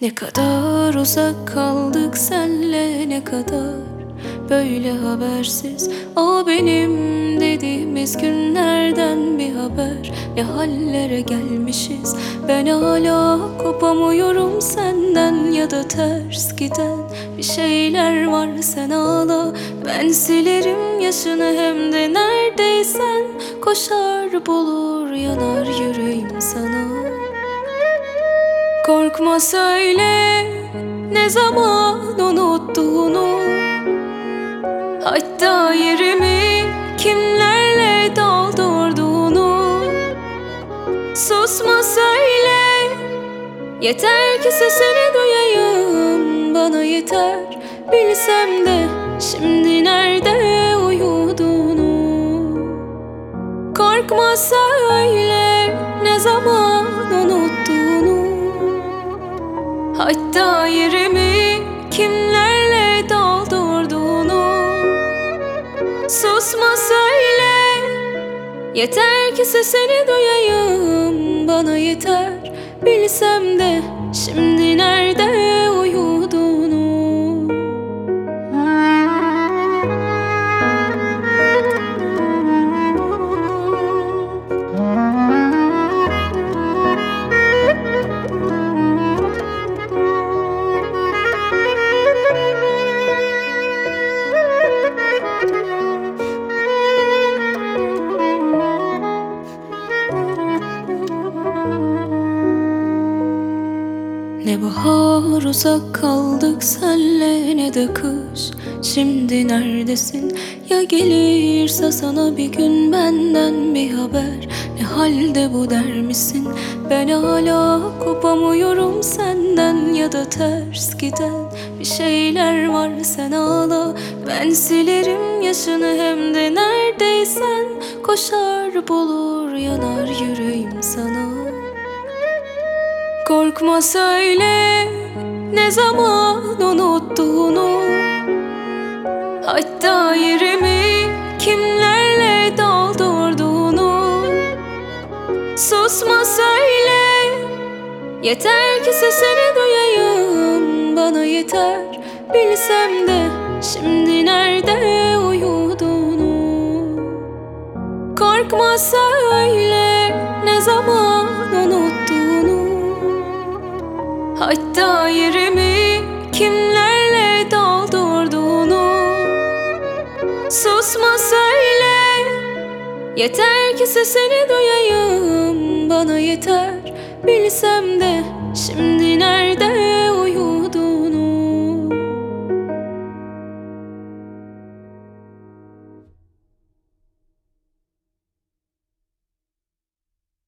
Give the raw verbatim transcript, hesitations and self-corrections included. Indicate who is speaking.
Speaker 1: Ne kadar uzak kaldık senle, ne kadar böyle habersiz. O benim dediğimiz günlerden bir haber. Ne hallere gelmişiz. Ben hala kopamıyorum senden, ya da ters giden bir şeyler var. Sen ağla, ben silerim yaşını, hem de neredeysen koşar bulur yanar yüreğim sana. Korkma söyle, ne zaman unuttuğunu, hatta yerimi kimlerle doldurduğunu. Susma söyle, yeter ki sesini duyayım. Bana yeter, bilsem de şimdi nerede uyuduğunu. Korkma söyle, ne zaman unuttuğunu, hatta yerimi kimlerle doldurduğunu. Susma söyle, yeter ki sesini duyayım. Bana yeter, bilsem de şimdi nerede uyuduğunu. Ne bahar uzak kaldık senle, ne de kış. Şimdi neredesin? Ya gelirse sana bir gün benden bir haber. Ne halde bu der misin? Ben hala kopamıyorum senden, ya da ters giden bir şeyler var. Sen ağla, ben silerim yaşını, hem de neredeysen koşar bulur yanar yüreğim sana. Korkma söyle, ne zaman unuttuğunu, hatta yerimi kimlerle doldurduğunu. Susma söyle, yeter ki sesini duyayım. Bana yeter, bilsem de şimdi nerede uyuduğunu. Korkma söyle, ne zaman unuttuğunu, hatta yerimi kimlerle doldurduğunu. Susma söyle, yeter ki sesini duyayım. Bana yeter, bilsem de şimdi nerede